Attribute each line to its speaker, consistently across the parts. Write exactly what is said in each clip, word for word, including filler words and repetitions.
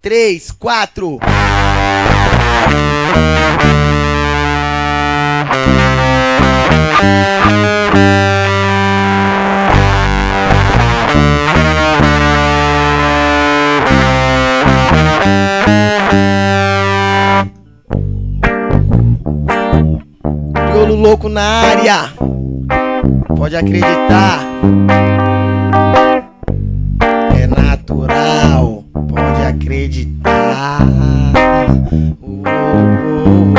Speaker 1: três, quatro. Crioulo louco na área, pode acreditar. É natural, pode acreditar. Oh, oh,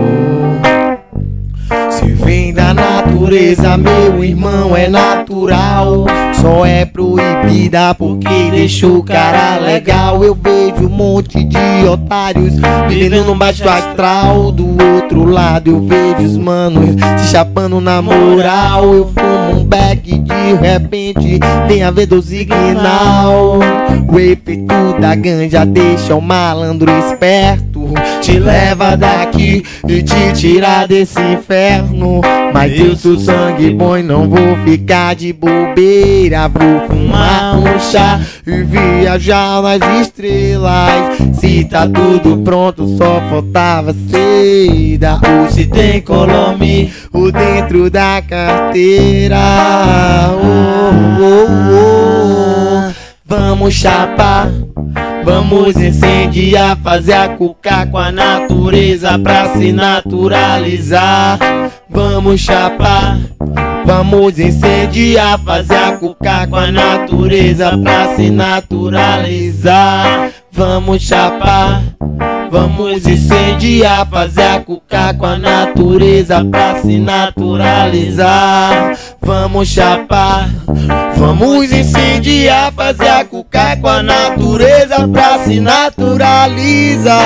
Speaker 1: oh. Se vem da natureza, meu irmão, é natural. Só é proibida porque deixa o cara legal. Eu vejo um monte de otários vivendo no baixo astral. Do outro lado eu vejo os manos se chapando na moral. Eu fumo um beck e de repente tem a ver do signal. O efeito da ganja deixa o malandro esperto, te leva daqui e te tira desse inferno. Mas eu sou sangue bom e não vou ficar de bobeira. Vou fumar um chá e viajar nas estrelas. Se tá tudo pronto, só faltava seda. Hoje tem Colombi o dentro da carteira. Oh, oh, oh. Vamos chapar, vamos incendiar, fazer a cuca com a natureza pra se naturalizar. Vamos chapar, vamos incendiar, fazer a cuca com a natureza pra se naturalizar. Vamos chapar, vamos incendiar, fazer a cuca com a natureza pra se naturalizar. Vamos chapar, vamos incendiar, fazer a cuca com a natureza pra se naturalizar.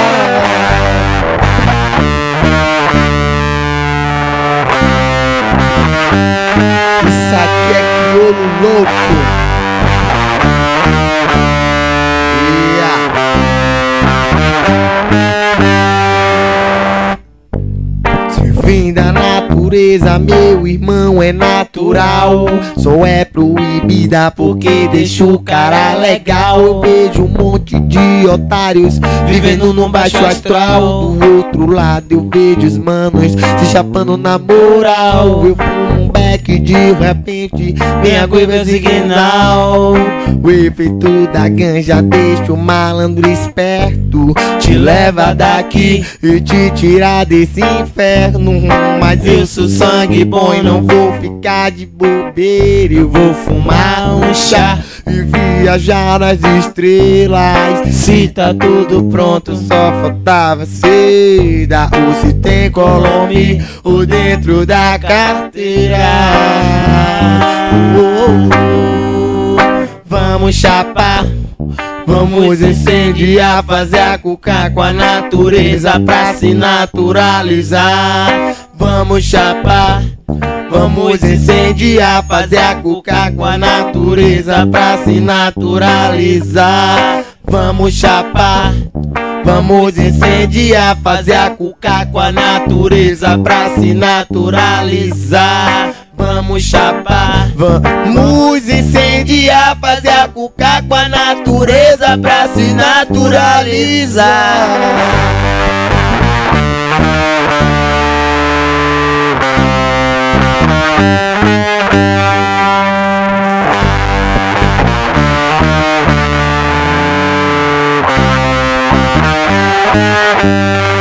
Speaker 1: Isso aqui é crioulo louco. Yeah. Se vem da natureza, meu irmão, é natural. Só é proibida porque deixa o cara legal. Eu vejo um monte de otários vivendo no baixo astral. Do outro lado eu vejo os manos se chapando na moral. Eu fumo um beck e de repente vem a goiva signal. O efeito da ganja deixa o malandro esperto, te leva daqui e te tira desse inferno. Mas eu sou sangue bom e não vou ficar de bobeira. Eu vou fumar um chá e viajar nas estrelas. Se tá tudo pronto, só faltava seda. Ou se tem Colombi ou dentro da carteira. Oh, oh, oh. Vamos chapar, vamos incendiar, fazer a cuca com a natureza pra se naturalizar. Vamos chapar, vamos incendiar, fazer a cuca com a natureza pra se naturalizar. Vamos chapar, vamos incendiar, fazer a cuca com a natureza pra se naturalizar. Vamos chapar, vamos incendiar, fazer a cuca com a natureza pra se naturalizar.
Speaker 2: Yeah.